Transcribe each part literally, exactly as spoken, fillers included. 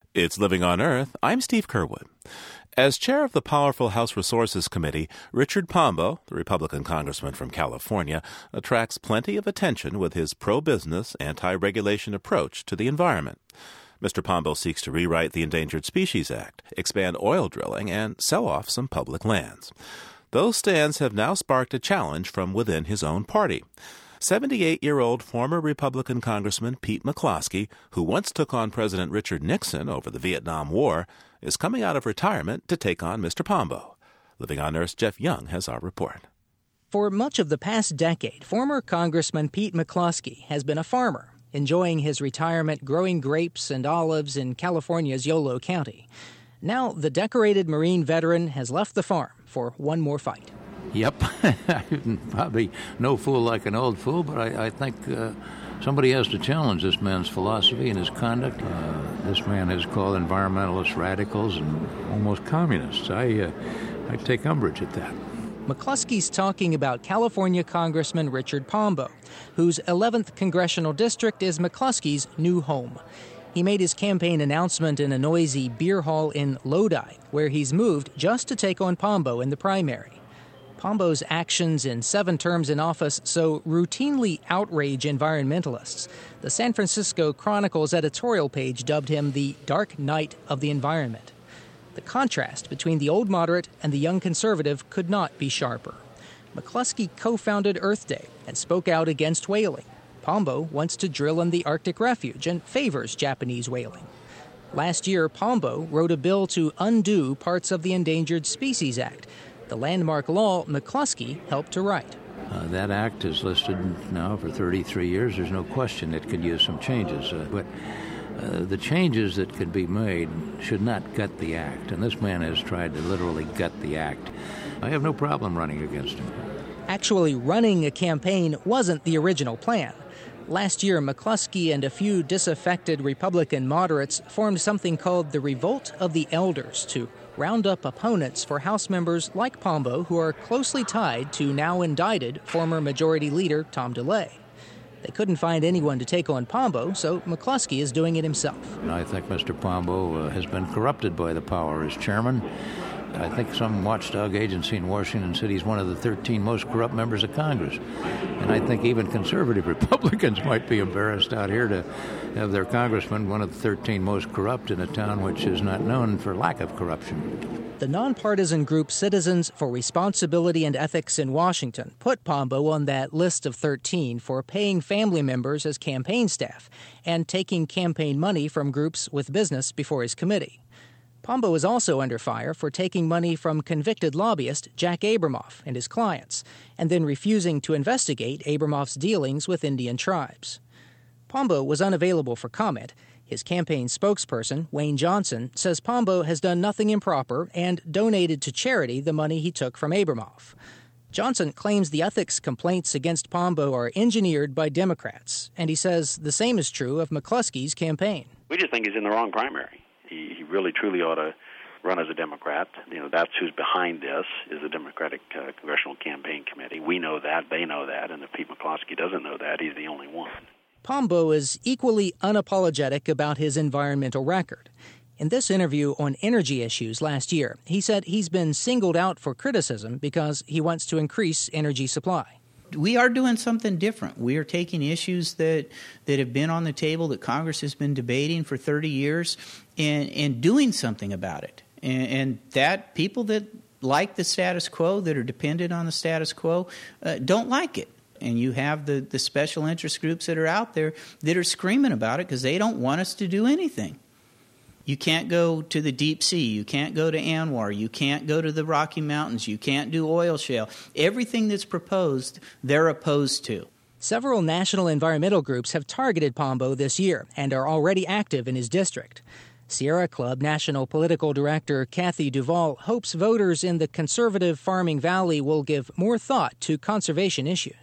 It's Living on Earth. I'm Steve Curwood. As chair of the powerful House Resources Committee, Richard Pombo, the Republican congressman from California, attracts plenty of attention with his pro-business, anti-regulation approach to the environment. Mister Pombo seeks to rewrite the Endangered Species Act, expand oil drilling, and sell off some public lands. Those stands have now sparked a challenge from within his own party. seventy-eight-year-old former Republican Congressman Pete McCloskey, who once took on President Richard Nixon over the Vietnam War, is coming out of retirement to take on Mister Pombo. Living on Earth's Jeff Young has our report. For much of the past decade, former Congressman Pete McCloskey has been a farmer, enjoying his retirement growing grapes and olives in California's Yolo County. Now, the decorated Marine veteran has left the farm for one more fight. Yep, I'm probably no fool like an old fool, but I, I think uh, somebody has to challenge this man's philosophy and his conduct. Uh, this man has called environmentalists radicals and almost communists. I, uh, I take umbrage at that. McCloskey's talking about California Congressman Richard Pombo, whose eleventh congressional district is McCloskey's new home. He made his campaign announcement in a noisy beer hall in Lodi, where he's moved just to take on Pombo in the primary. Pombo's actions in seven terms in office so routinely outrage environmentalists. The San Francisco Chronicle's editorial page dubbed him the Dark Knight of the Environment. The contrast between the old moderate and the young conservative could not be sharper. McCloskey co-founded Earth Day and spoke out against whaling. Pombo wants to drill in the Arctic Refuge and favors Japanese whaling. Last year, Pombo wrote a bill to undo parts of the Endangered Species Act, the landmark law McCloskey helped to write. Uh, that act is listed now for thirty-three years. There's no question it could use some changes. Uh, but uh, the changes that could be made should not gut the act. And this man has tried to literally gut the act. I have no problem running against him. Actually, running a campaign wasn't the original plan. Last year, McCloskey and a few disaffected Republican moderates formed something called the Revolt of the Elders to round up opponents for House members like Pombo who are closely tied to now indicted former Majority Leader Tom DeLay. They couldn't find anyone to take on Pombo, so McCloskey is doing it himself. And I think Mister Pombo uh, has been corrupted by the power as chairman. I think some watchdog agency in Washington said he's one of the thirteen most corrupt members of Congress. And I think even conservative Republicans might be embarrassed out here to have their congressman one of the thirteen most corrupt in a town which is not known for lack of corruption. The nonpartisan group Citizens for Responsibility and Ethics in Washington put Pombo on that list of thirteen for paying family members as campaign staff and taking campaign money from groups with business before his committee. Pombo is also under fire for taking money from convicted lobbyist Jack Abramoff and his clients, and then refusing to investigate Abramoff's dealings with Indian tribes. Pombo was unavailable for comment. His campaign spokesperson, Wayne Johnson, says Pombo has done nothing improper and donated to charity the money he took from Abramoff. Johnson claims the ethics complaints against Pombo are engineered by Democrats, and he says the same is true of McCloskey's campaign. We just think he's in the wrong primary. He, he really, truly ought to run as a Democrat. You know, that's who's behind this, is the Democratic uh, Congressional Campaign Committee. We know that, they know that, and if Pete McCloskey doesn't know that, he's the only one. Pombo is equally unapologetic about his environmental record. In this interview on energy issues last year, he said he's been singled out for criticism because he wants to increase energy supply. We are doing something different. We are taking issues that, that have been on the table, that Congress has been debating for thirty years, and, and doing something about it. And, and that people that like the status quo, that are dependent on the status quo, uh, don't like it. And you have the, the special interest groups that are out there that are screaming about it because they don't want us to do anything. You can't go to the deep sea. You can't go to ANWR. You can't go to the Rocky Mountains. You can't do oil shale. Everything that's proposed, they're opposed to. Several national environmental groups have targeted Pombo this year and are already active in his district. Sierra Club National Political Director Kathy Duvall hopes voters in the conservative Farming Valley will give more thought to conservation issues.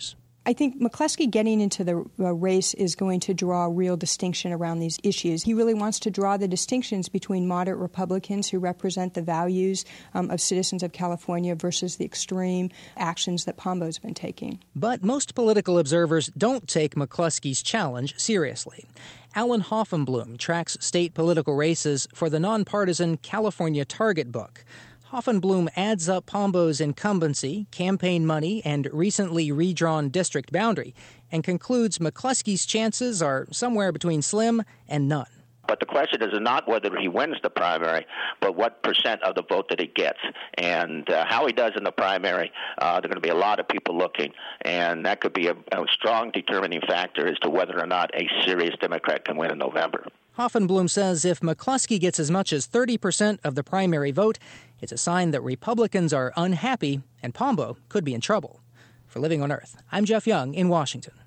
I think McCloskey getting into the uh, race is going to draw a real distinction around these issues. He really wants to draw the distinctions between moderate Republicans who represent the values um, of citizens of California versus the extreme actions that Pombo's been taking. But most political observers don't take McCloskey's challenge seriously. Alan Hoffenblum tracks state political races for the nonpartisan California Target book. Hoffenblum adds up Pombo's incumbency, campaign money, and recently redrawn district boundary, and concludes McCloskey's chances are somewhere between slim and none. But the question is not whether he wins the primary, but what percent of the vote that he gets. And uh, how he does in the primary, uh, there are going to be a lot of people looking, and that could be a, a strong determining factor as to whether or not a serious Democrat can win in November. Hoffenblum says if McCloskey gets as much as thirty percent of the primary vote, it's a sign that Republicans are unhappy and Pombo could be in trouble. For Living on Earth, I'm Jeff Young in Washington.